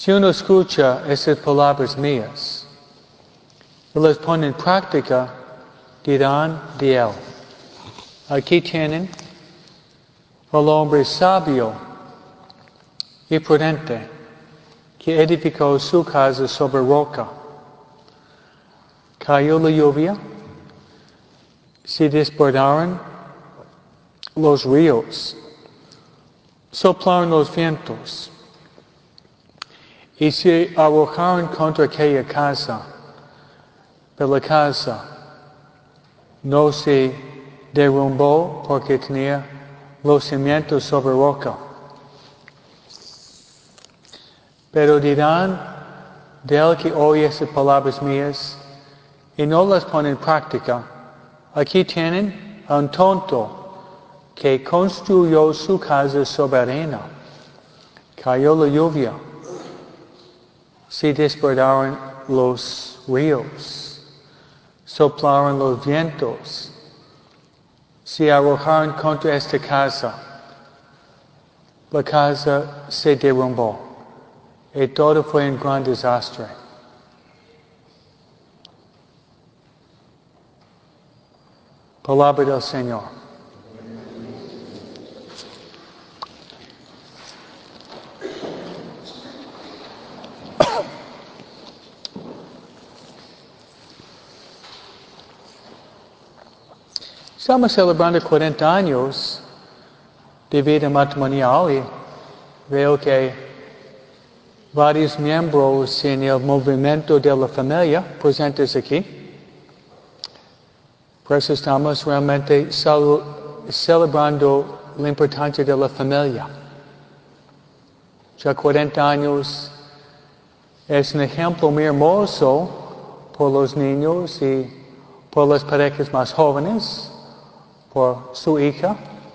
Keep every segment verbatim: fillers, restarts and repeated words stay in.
Si uno escucha esas palabras mías y las pone en práctica, dirán de él. Aquí tienen al hombre sabio y prudente que edificó su casa sobre roca. Cayó la lluvia, se desbordaron los ríos, soplaron los vientos y se arrojaron contra aquella casa, pero la casa no se derrumbó porque tenía los cimientos sobre roca. Pero dirán del que oye esas palabras mías y no las pone en práctica, aquí tienen a un tonto que construyó su casa sobre arena. Cayó la lluvia, se desbordaron los ríos, soplaron los vientos, se arrojaron contra esta casa. La casa se derrumbó y todo fue un gran desastre. Palabra del Señor. Estamos celebrando cuarenta años de vida matrimonial y veo que varios miembros en el movimiento de la familia presentes aquí. Por eso estamos realmente celebrando la importancia de la familia. Ya cuarenta años es un ejemplo muy hermoso por los niños y por las parejas más jóvenes, por su hija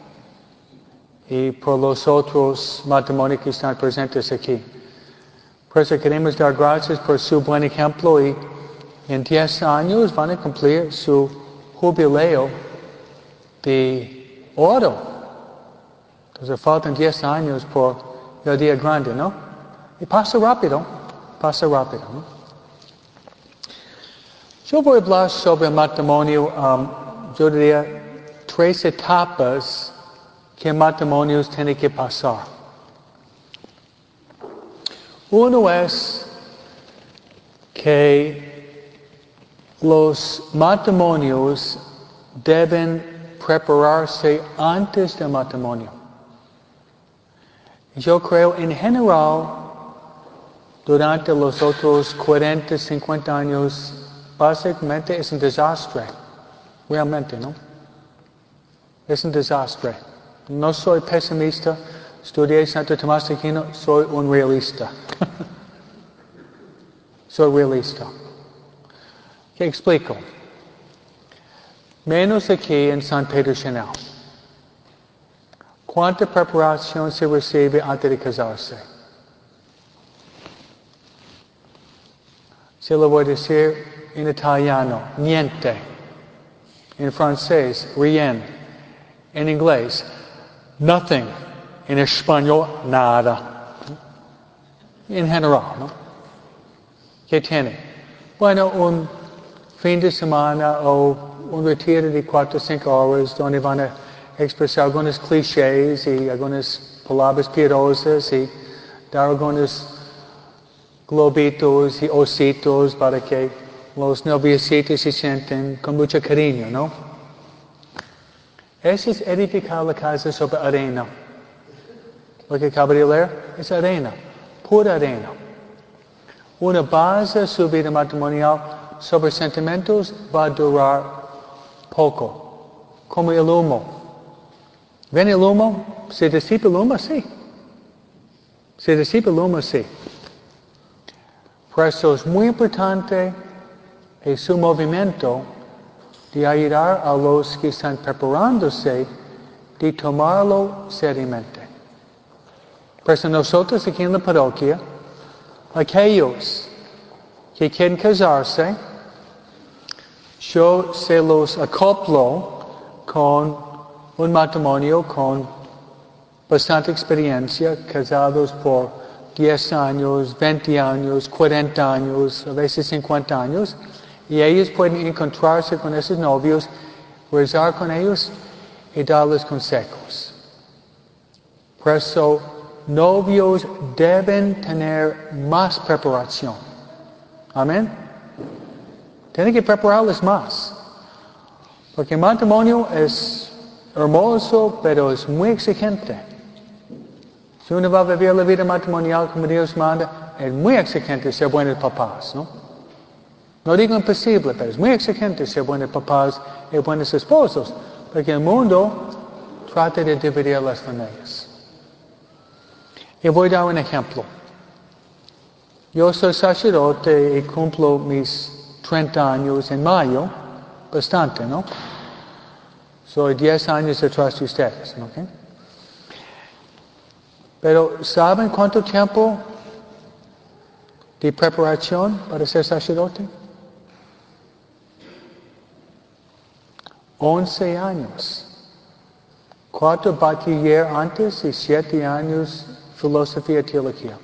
y por los otros matrimonios que están presentes aquí. Por eso queremos dar gracias por su buen ejemplo y en diez años van a cumplir su jubileo de oro. Entonces faltan diez años por el día grande, ¿no? Y pasa rápido, pasa rápido, ¿no? Yo voy a hablar sobre el matrimonio, um, yo diría, tres etapas que matrimonios tienen que pasar. Uno es que los matrimonios deben prepararse antes del matrimonio. Yo creo en general, durante los otros cuarenta, cincuenta años, básicamente es un desastre. Realmente, ¿no? Es un desastre. No soy pesimista, estudié Santo Tomás de Aquino, soy un realista. Soy realista. ¿Qué explico? Menos aquí en San Pedro Chinal. ¿Cuánta preparación se recibe antes de casarse? Se lo voy a decir en italiano, niente. En francés, rien. En inglés, nothing. En español, nada. En general, ¿no? ¿Qué tiene? Bueno, un fin de semana o un retiro de cuatro o cinco horas donde van a expresar algunos clichés y algunas palabras piadosas y dar algunos globitos y ositos para que los noviecitos se sienten con mucho cariño, ¿no? Eso es edificar la casa sobre arena. Lo que acabo de leer es arena, pura arena. Una base de su vida matrimonial sobre sentimientos va a durar poco, como el humo. ¿Ven el humo? ¿Se disipa el humo? Sí. Se disipa el humo, sí. Por eso es muy importante en su movimiento de ayudar a los que están preparándose de tomarlo seriamente. Por eso nosotros aquí en la parroquia, aquellos que quieren casarse, yo se los acoplo con un matrimonio con bastante experiencia, casados por diez años, veinte años, cuarenta años, a veces cincuenta años, y ellos pueden encontrarse con esos novios, rezar con ellos y darles consejos. Por eso, novios deben tener más preparación. Amén. Tienen que prepararles más. Porque el matrimonio es hermoso, pero es muy exigente. Si uno va a vivir la vida matrimonial como Dios manda, es muy exigente ser buenos papás, ¿no? No digo imposible, pero es muy exigente ser buenos papás y buenos esposos. Porque el mundo trata de dividir las familias. Y voy a dar un ejemplo. Yo soy sacerdote y cumplo mis treinta años en mayo, bastante, ¿no? Soy diez años detrás de ustedes, ¿no? ¿Okay? Pero ¿saben cuánto tiempo de preparación para ser sacerdote? Once años. Cuatro bachiller antes y siete años filosofía y teología.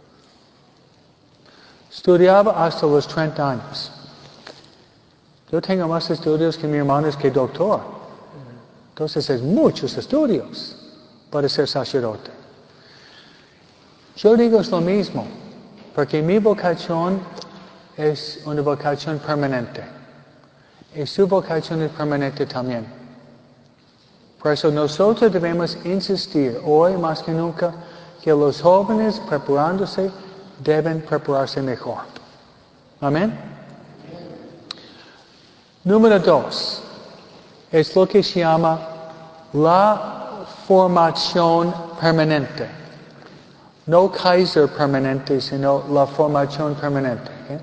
Estudiaba hasta los treinta años. Yo tengo más estudios que mi hermano es que doctor. Entonces es muchos estudios para ser sacerdote. Yo digo es lo mismo, porque mi vocación es una vocación permanente. Y su vocación es permanente también. Por eso nosotros debemos insistir hoy más que nunca que los jóvenes preparándose deben prepararse mejor. Amén. Número dos, es lo que se llama la formación permanente. No Kaiser permanente, sino la formación permanente. ¿Okay?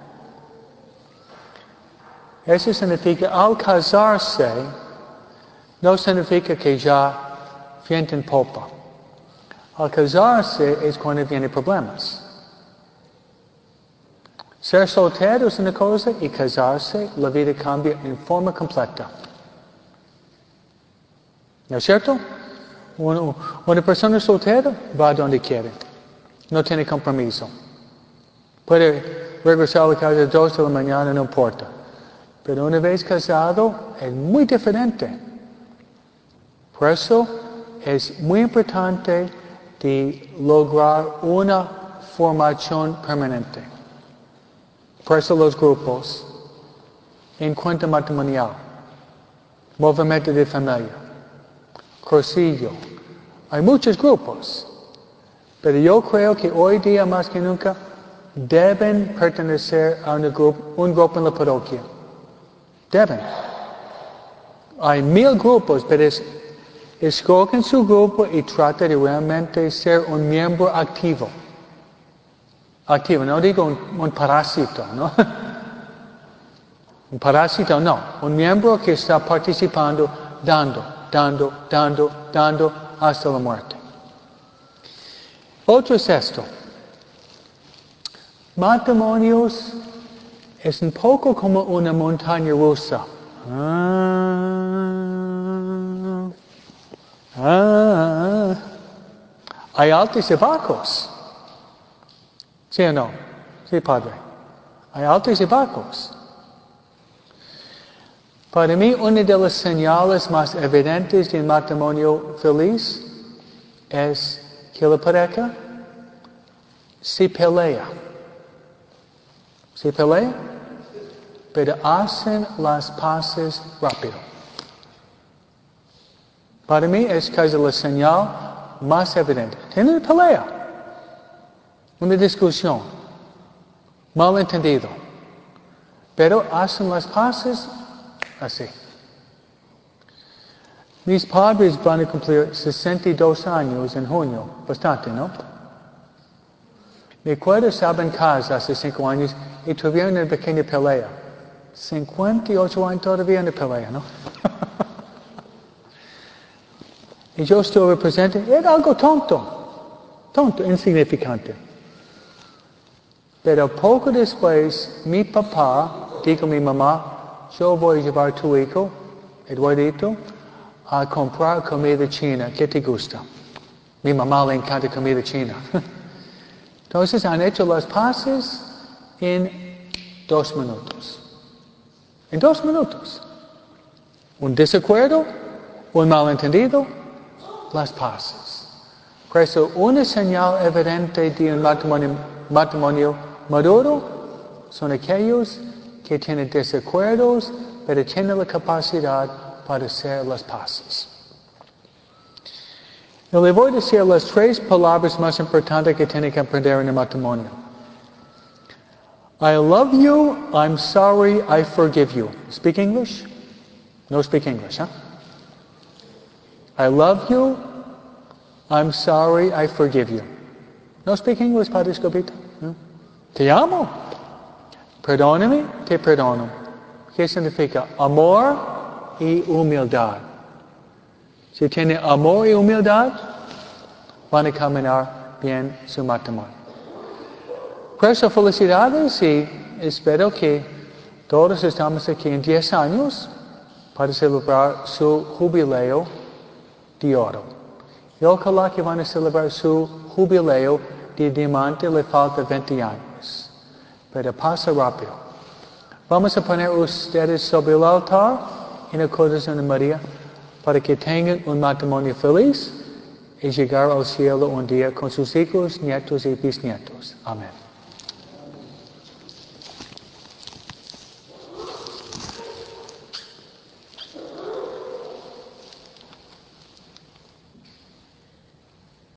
Eso significa, al casarse, no significa que ya viento en popa. Al casarse es cuando vienen problemas. Ser soltero es una cosa y casarse, la vida cambia en forma completa. ¿No es cierto? Una, una persona soltera va donde quiere. No tiene compromiso. Puede regresar a la casa a las dos de la mañana, no importa. Pero una vez casado, es muy diferente. Por eso, es muy importante de lograr una formación permanente. Por eso los grupos, encuentro matrimonial, movimiento de familia, cursillo, hay muchos grupos, pero yo creo que hoy día más que nunca deben pertenecer a un grupo, un grupo en la parroquia. Deben. Hay mil grupos, pero es, escogen su grupo y trata de realmente ser un miembro activo. Activo, no digo un, un parásito, ¿no? Un parásito, no. Un miembro que está participando, dando, dando, dando, dando, hasta la muerte. Otro es esto. Matrimonios es un poco como una montaña rusa. Ah, ah, hay altos y bajos. ¿Sí o no? Sí, Padre. Hay altos y bajos. Para mí, una de las señales más evidentes de un matrimonio feliz es que la pareja se pelea. Se pelea, pero hacen las paces rápido. Para mí es casi la señal más evidente. Tienen una pelea, una discusión, malentendido, pero hacen las paces así. Mis padres van a cumplir sesenta y dos años en junio, bastante, ¿no? Me acuerdo, estaba en casa hace cinco años y tuvieron una pequeña pelea. cincuenta y ocho años todavía una pelea, ¿no? Y yo estuve presente, era algo tonto, tonto, insignificante. Pero poco después, mi papá dijo a mi mamá, yo voy a llevar a tu hijo, Eduardito, a comprar comida china. ¿Qué te gusta? Mi mamá le encanta comida china. Entonces han hecho las paces en dos minutos. En dos minutos. Un desacuerdo, un malentendido, las paces. Por eso, una señal evidente de un matrimonio, matrimonio maduro son aquellos que tienen desacuerdos, pero tienen la capacidad para hacer las paces. Yo le voy a decir las tres palabras más importantes que tiene que aprender en el matrimonio. I love you, I'm sorry, I forgive you. Speak English? No speak English, huh? I love you, I'm sorry, I forgive you. No speak English, Padre Escobito? No? Te amo. Perdóname, te perdono. ¿Qué significa? Amor y humildad. Si tiene amor y humildad, van a caminar bien su matrimonio. Por eso, felicidades y espero que todos estamos aquí en diez años para celebrar su jubileo de oro. Y ojalá que van a celebrar su jubileo de diamante, le falta veinte años. Pero pasa rápido. Vamos a poner ustedes sobre el altar en el corazón de María para que tengan un matrimonio feliz y llegar al cielo un día con sus hijos, nietos y bisnietos. Amén.